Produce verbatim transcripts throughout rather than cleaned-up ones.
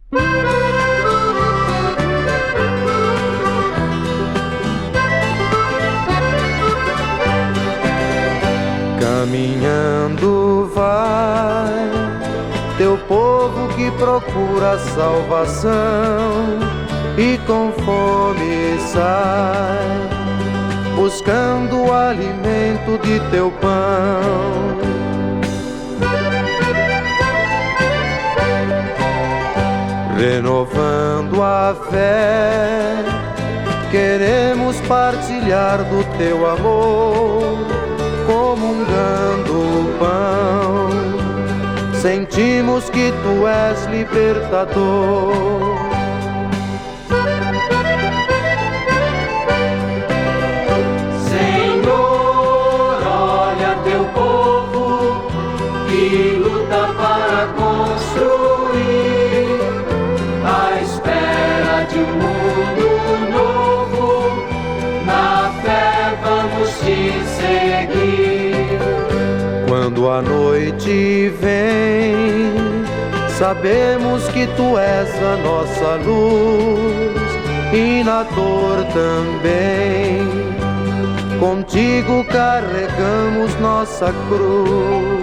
Caminhando vai teu povo que procura salvação e com fome sai, buscando o alimento de teu pão. Renovando a fé, queremos partilhar do teu amor, comungando o pão. Sentimos que tu és libertador. Senhor, olha teu povo que luta para construir a espera de um mundo novo. Na fé vamos te seguir. Quando a noite vem, sabemos que tu és a nossa luz, e na dor também, contigo carregamos nossa cruz.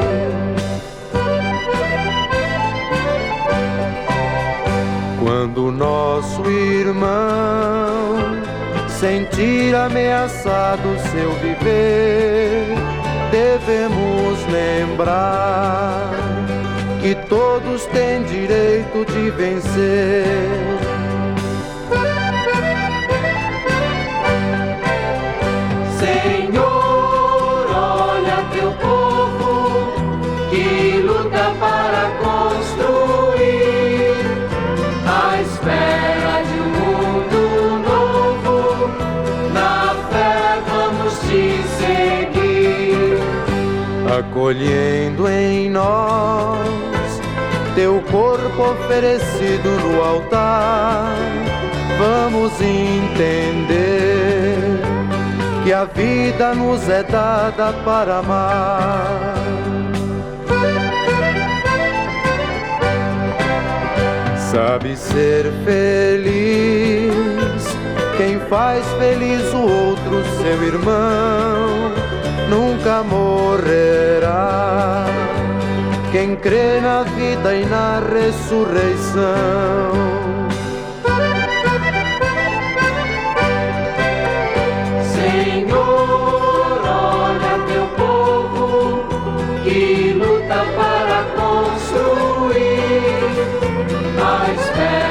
Quando nosso irmão sentir ameaçado seu viver, devemos lembrar que todos têm direito de vencer. Senhor, olha teu povo que luta para construir a espera de um mundo novo. Na fé vamos te seguir. Acolhendo em nós teu corpo oferecido no altar, vamos entender que a vida nos é dada para amar. Sabe ser feliz quem faz feliz o outro, seu irmão. Nunca morrerá quem crê na vida e na ressurreição. Senhor, olha teu povo que luta para construir a espera